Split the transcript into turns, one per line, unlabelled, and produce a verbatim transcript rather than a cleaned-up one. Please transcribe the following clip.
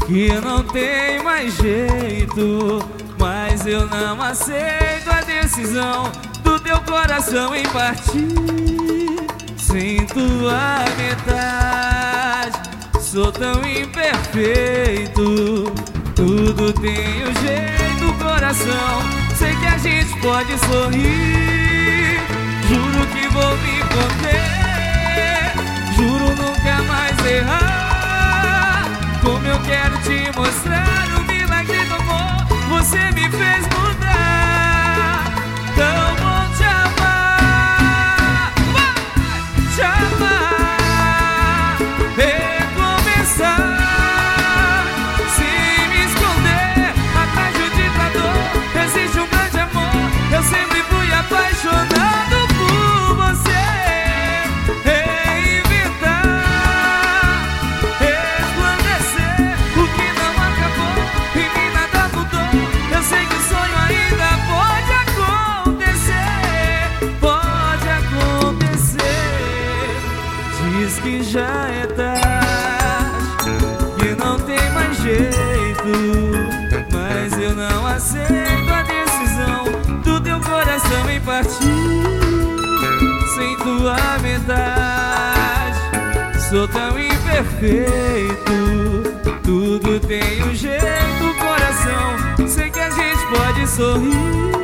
que não tem mais jeito, mas eu não aceito a decisão do teu coração em partir sem tua metade. Sou tão imperfeito, tudo tem um jeito, coração. Sei que a gente pode sorrir, juro que vou me conter, juro nunca mais errar. Como eu quero te mostrar o milagre do amor, você me fez mudar. Tão bom te amar, te amar, recomeçar, sem me esconder atrás de um ditador. Existe um grande amor, eu sempre fui apaixonado por você. Diz que já é tarde, que não tem mais jeito, mas eu não aceito a decisão do teu coração em partir sem tua metade. Sou tão imperfeito, tudo tem um jeito, coração. Sei que a gente pode sorrir,